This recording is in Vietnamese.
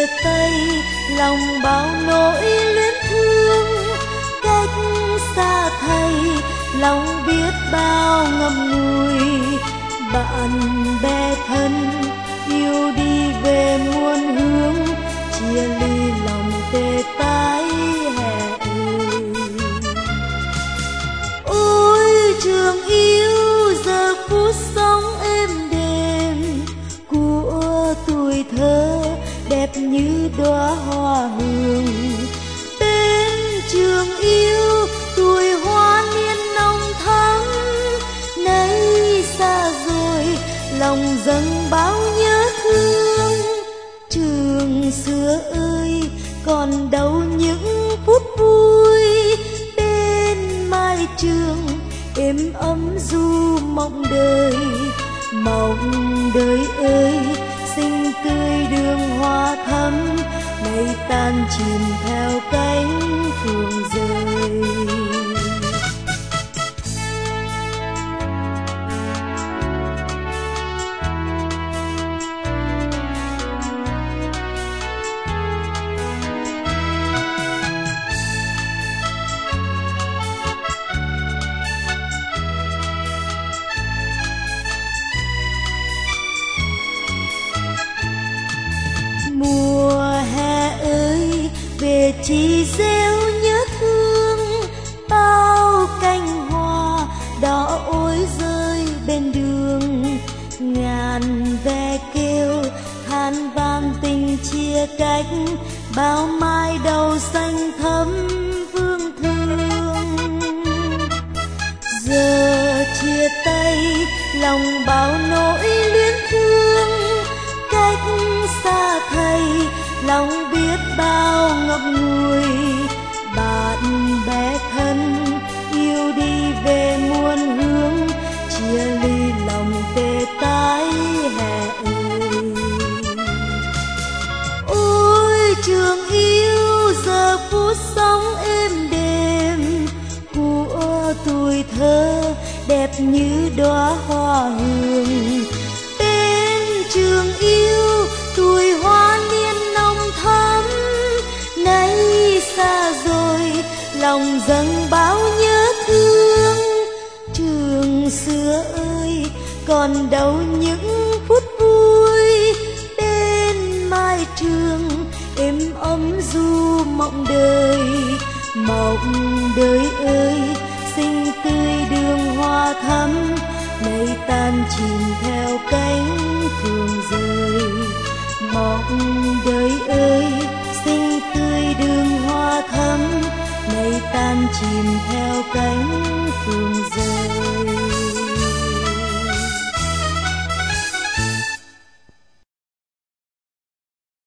tay, lòng bao nỗi luyến thương. Cách xa thầy, lòng biết bao ngậm ngùi. Bạn bè thân yêu đi về muôn hướng, chia ly lòng tê tái hè ơi. Ôi trường yêu giờ phút sống êm đềm của tuổi thơ, đẹp như đóa hoa hương. Bên trường yêu tuổi hoa niên nồng thắm, nay xa rồi lòng dâng bao nhớ thương. Trường xưa ơi còn đâu những phút vui, bên mai trường êm ấm du mộng đời. Mộng đời ơi xinh tươi đường hoa thắm, nay tan chìm theo cánh phương rơi. Mùa hè ơi về chỉ rêu nhớ thương, bao cành hoa đỏ ối rơi bên đường. Ngàn ve kêu than vang tình chia cách, bao mai đầu xanh thắm vương thương. Giờ chia tay lòng bao nỗi luyến thương, cách xa thầy lòng biết bao ngậm ngùi. Bạn bè thân yêu đi về muôn hướng, chia ly lòng tê tái hè ơi. Ôi trường yêu giờ phút sống êm đềm của tuổi thơ, đẹp như đóa hoa hương. Bên trường yêu tuổi hoa niên nồng thắm, nay xa rồi lòng dâng bao nhớ thương. Trường xưa ơi còn đâu những phút vui, bên mai trường êm ấm du mộng đời. Mộng đời ơi xinh tươi đường hoa thắm, nay tan chìm theo cánh phương rơi. Mộng đời ơi xinh tươi đường hoa thắm, nay tan chìm theo cánh